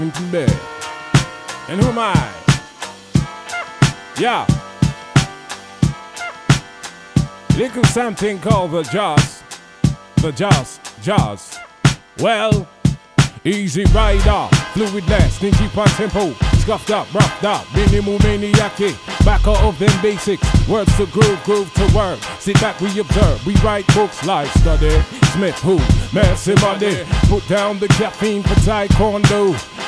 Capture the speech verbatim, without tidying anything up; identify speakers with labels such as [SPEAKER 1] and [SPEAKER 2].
[SPEAKER 1] into bed. And who am I? Yeah. Little something called the Jaws. The Jaws, Jaws. Well, easy rider, fluidless, stingy pan tempo, scuffed up, roughed up, minimal maniac, back out of them basics, words to groove, groove to work, sit back, we observe, we write books, life study, Smith who, Mercy money, put down the caffeine for taekwondo,